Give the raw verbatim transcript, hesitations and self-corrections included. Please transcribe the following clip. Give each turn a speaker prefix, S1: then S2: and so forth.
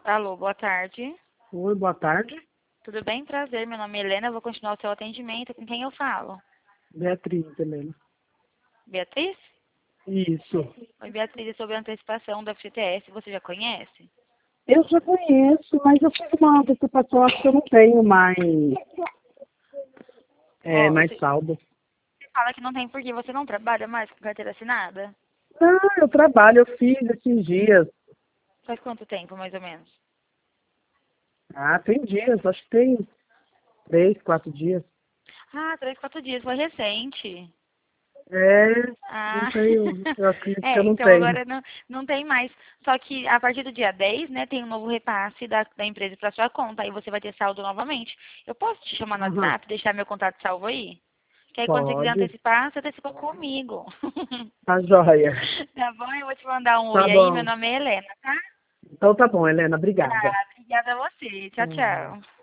S1: Alô, boa tarde.
S2: Oi, boa tarde.
S1: Tudo bem? Prazer, meu nome é Helena, eu vou continuar o seu atendimento. Com quem eu falo?
S2: Beatriz, Helena.
S1: Beatriz?
S2: Isso.
S1: Oi, Beatriz, é sobre a antecipação da F G T S, você já conhece?
S2: Eu já conheço, mas eu fiz uma antecipação, acho que eu não tenho mais, é,
S1: Ó,
S2: mais
S1: você
S2: saldo.
S1: você fala que não tem porque você não trabalha mais com carteira assinada?
S2: Não, eu trabalho, eu fiz esses dias.
S1: Faz quanto tempo, mais ou menos?
S2: Ah, tem dias, acho que tem três, quatro dias.
S1: Ah, três, quatro dias, foi recente.
S2: É, não
S1: Ah,
S2: tenho, eu acredito que eu
S1: é,
S2: não
S1: então
S2: tenho.
S1: agora não, não tem mais. Só que a partir do dia dez, né, tem um novo repasse da, da empresa para sua conta. Aí você vai ter saldo novamente. Eu posso te chamar no
S2: Aham,
S1: WhatsApp, deixar meu contato salvo aí? Que aí quando você quiser
S2: pode.
S1: antecipar, você antecipa comigo.
S2: Tá joia.
S1: Tá bom? Eu vou te mandar um
S2: Tá
S1: oi aí. Meu
S2: bom.
S1: nome é Helena, tá?
S2: Então tá bom, Helena,
S1: Tá,
S2: obrigada.
S1: obrigada a você. Tchau,
S2: Hum.
S1: tchau.